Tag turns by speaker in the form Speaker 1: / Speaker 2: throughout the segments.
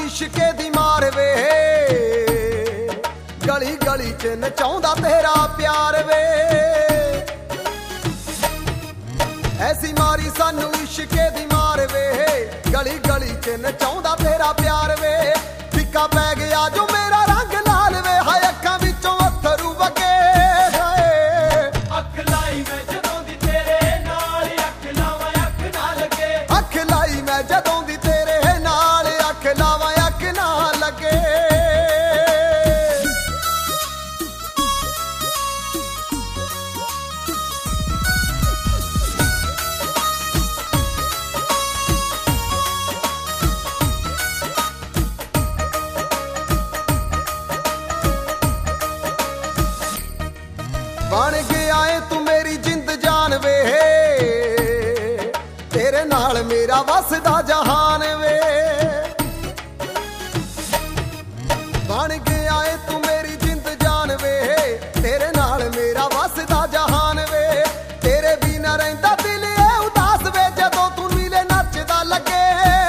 Speaker 1: इश्के दी मार वे, गली गली च नचाउंदा तेरा प्यार वे। ऐसी मारी सानू इश्के दी मार वे, गली गली च नचाउंदा तेरा प्यार वे। फिक्का पै गया जो मेरा रंग लाल वे, हाय अखां विचों अथरू वगे।
Speaker 2: अख लाई मैं जदों दी तेरे नाल, अख लावां अख ना लगे।
Speaker 1: अख लाई मैं जदों दी तेरे नाल, अख लावां अख ना लगे। बन गया है तू मेरी जिंद जान वे, तेरे नाल मेरा वसदा जहान वे। बन गया है तू मेरी जिंद जान वे, तेरे नाल मेरा वसदा जहान वे। तेरे बिना रहिंदा दिल ए उदास वे, जदों तू नीले नचदा लगे।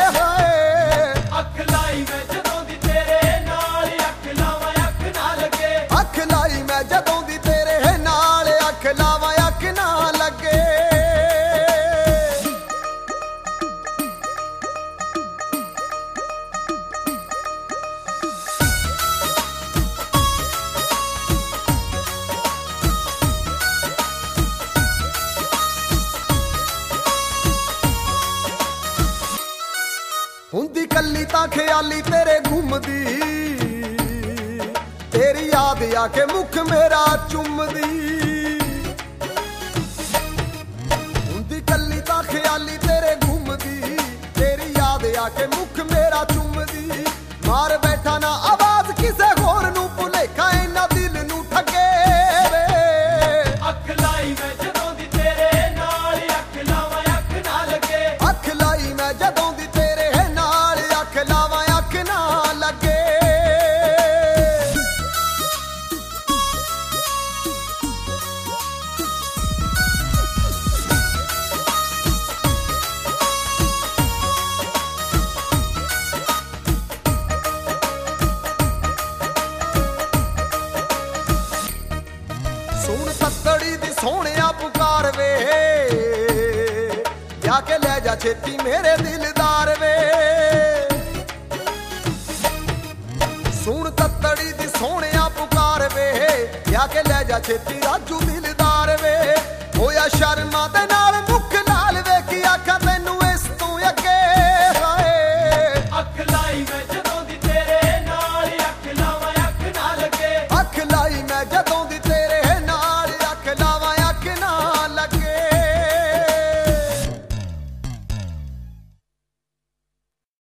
Speaker 2: अख लाई मैं जदों दी तेरे नाल, अख लावां अख ना लगे।
Speaker 1: अख लाई मैं जदों दी तेरे नाल, अख लावां अख ना लगे। हुंदी कल्ली तां ख्याली तेरे घूमदी, तेरी याद आके मुख मेरा चुमदी। हुंदी कल्ली तां ख्याली तेरे घूमदी, तेरी याद आके मुख मेरा चुमदी। मार बैठा ना आवाज किसे होर नू, भुलेखा इन्ना दिल नू ठगे वे।
Speaker 2: अख लाई मैं जदों दी तेरे नाल, अख लावां अख ना लगे।
Speaker 1: अख लाई मैं जदों दी तेरे नाल, अख लावां अख ना लगे। सुन सत्तड़ी दी सोहणिया पुकार वे, जाके ले जा छेती मेरे दिलदार वे। सुन सत्तड़ी दी सोहणिया पुकार वे, जाके ले जा छेती राजू दिल